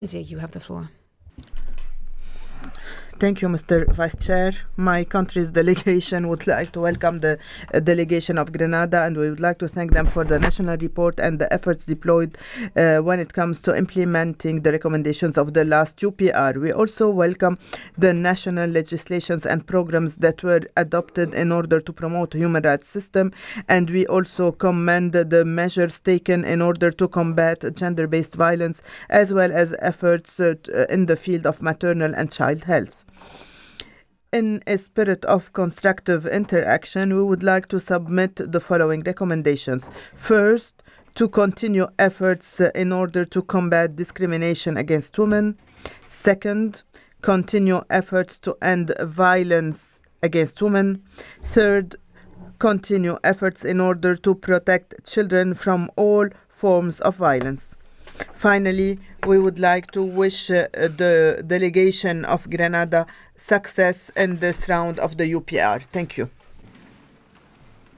You have the floor. Thank you, Mr. Vice Chair. My country's delegation would like to welcome the delegation of Grenada, and we would like to thank them for the national report and the efforts deployed when it comes to implementing the recommendations of the last UPR. We also welcome the national legislations and programs that were adopted in order to promote human rights system, and we also commend the measures taken in order to combat gender-based violence, as well as efforts in the field of maternal and child health. In a spirit of constructive interaction, we would like to submit the following recommendations. First, to continue efforts in order to combat discrimination against women. Second, continue efforts to end violence against women. Third, continue efforts in order to protect children from all forms of violence. Finally, we would like to wish the delegation of Grenada success in this round of the UPR. Thank you.